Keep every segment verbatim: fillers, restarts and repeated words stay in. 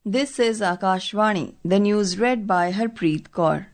This is Akashvani, the news read by Harpreet Kaur.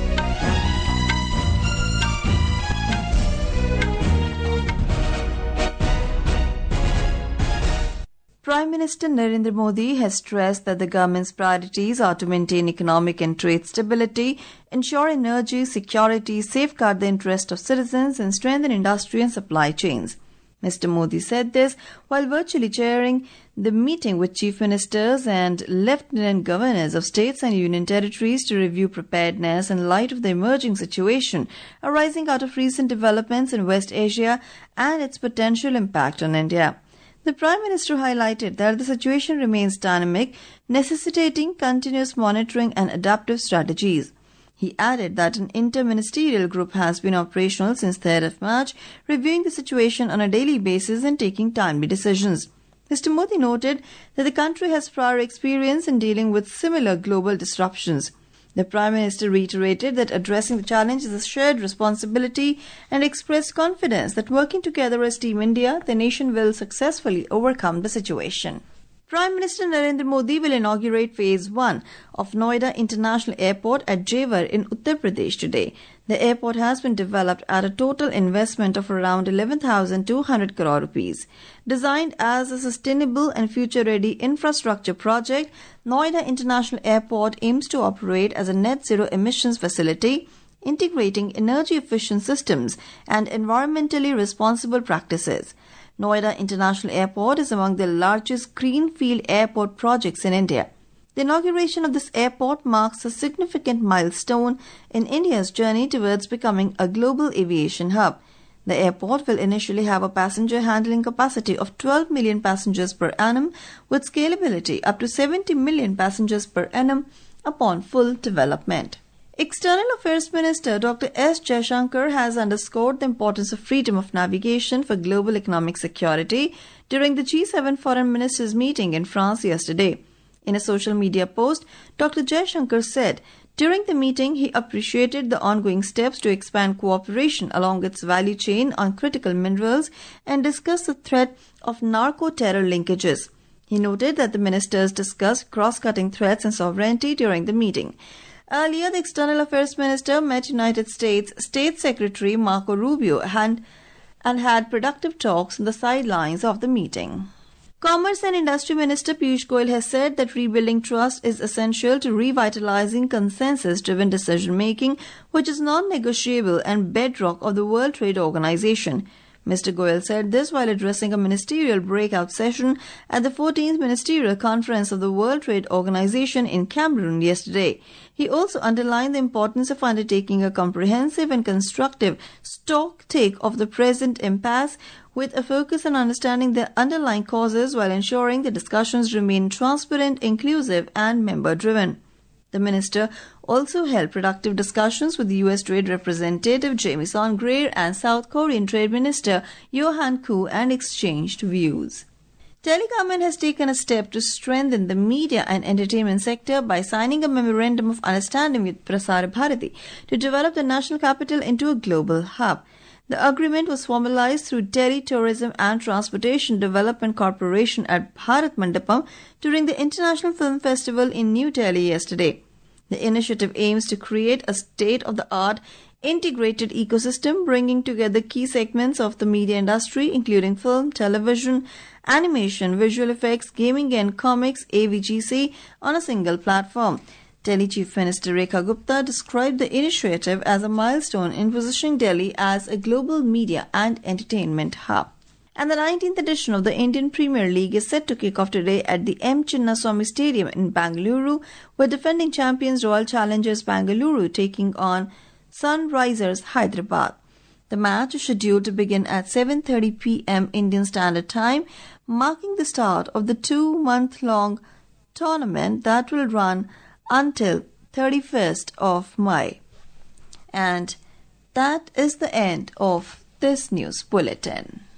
Prime Minister Narendra Modi has stressed that the government's priorities are to maintain economic and trade stability, ensure energy security, safeguard the interest of citizens, and strengthen industry and supply chains. Mister Modi said this while virtually chairing the meeting with chief ministers and lieutenant governors of states and union territories to review preparedness in light of the emerging situation arising out of recent developments in West Asia and its potential impact on India. The Prime Minister highlighted that the situation remains dynamic, necessitating continuous monitoring and adaptive strategies. He added that an inter-ministerial group has been operational since third of March, reviewing the situation on a daily basis and taking timely decisions. Mister Modi noted that the country has prior experience in dealing with similar global disruptions. The Prime Minister reiterated that addressing the challenge is a shared responsibility and expressed confidence that working together as Team India, the nation will successfully overcome the situation. Prime Minister Narendra Modi will inaugurate Phase one of Noida International Airport at Jewar in Uttar Pradesh today. The airport has been developed at a total investment of around eleven thousand two hundred crore rupees. Designed as a sustainable and future-ready infrastructure project, Noida International Airport aims to operate as a net-zero emissions facility, integrating energy-efficient systems and environmentally responsible practices. Noida International Airport is among the largest greenfield airport projects in India. The inauguration of this airport marks a significant milestone in India's journey towards becoming a global aviation hub. The airport will initially have a passenger handling capacity of twelve million passengers per annum, with scalability up to seventy million passengers per annum upon full development. External Affairs Minister Doctor S. Jaishankar has underscored the importance of freedom of navigation for global economic security during the G seven Foreign Ministers meeting in France yesterday. In a social media post, Doctor Jaishankar said, during the meeting, he appreciated the ongoing steps to expand cooperation along its value chain on critical minerals and discussed the threat of narco-terror linkages. He noted that the ministers discussed cross-cutting threats and sovereignty during the meeting. Earlier, the External Affairs Minister met United States State Secretary Marco Rubio and, and had productive talks on the sidelines of the meeting. Commerce and Industry Minister Piyush Goyal has said that rebuilding trust is essential to revitalizing consensus-driven decision-making, which is non-negotiable and bedrock of the World Trade Organization. Mister Goyal said this while addressing a ministerial breakout session at the fourteenth Ministerial Conference of the World Trade Organization in Cameroon yesterday. He also underlined the importance of undertaking a comprehensive and constructive stock-take of the present impasse with a focus on understanding the underlying causes while ensuring the discussions remain transparent, inclusive, and member-driven. The minister also held productive discussions with the U S Trade Representative Jamieson Greer and South Korean Trade Minister Yohan Koo and exchanged views. Delhi government has taken a step to strengthen the media and entertainment sector by signing a memorandum of understanding with Prasar Bharati to develop the national capital into a global hub. The agreement was formalized through Delhi Tourism and Transportation Development Corporation at Bharat Mandapam during the International Film Festival in New Delhi yesterday. The initiative aims to create a state-of-the-art integrated ecosystem bringing together key segments of the media industry including film, television, animation, visual effects, gaming and comics A V G C on a single platform. Delhi Chief Minister Rekha Gupta described the initiative as a milestone in positioning Delhi as a global media and entertainment hub. And the nineteenth edition of the Indian Premier League is set to kick off today at the M. Chinnaswamy Stadium in Bangalore, with defending champions Royal Challengers Bangalore taking on Sunrisers Hyderabad. The match is scheduled to begin at seven thirty p.m. Indian Standard Time, marking the start of the two-month-long tournament that will run until thirty-first of May. And that is the end of this news bulletin.